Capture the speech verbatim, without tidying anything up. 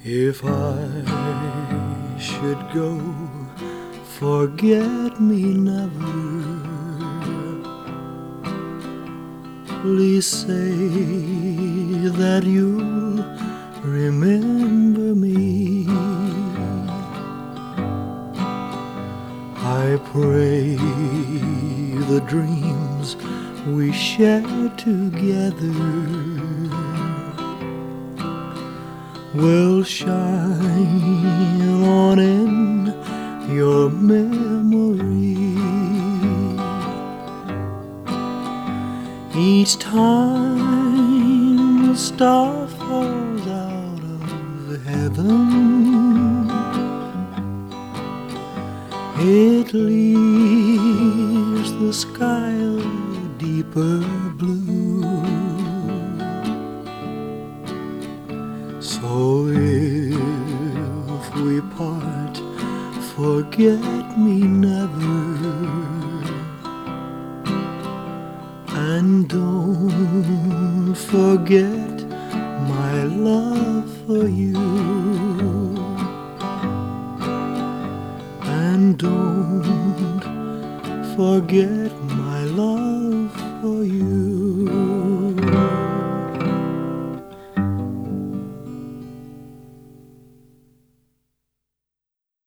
If I should go, forget me never. Please say that you'll remember me. I pray the dreams we shared together will shine on in your memory. Each time a star falls out of heaven, it leaves the sky a deeper blue. So if we part, forget me never, and don't forget my love for you, and don't forget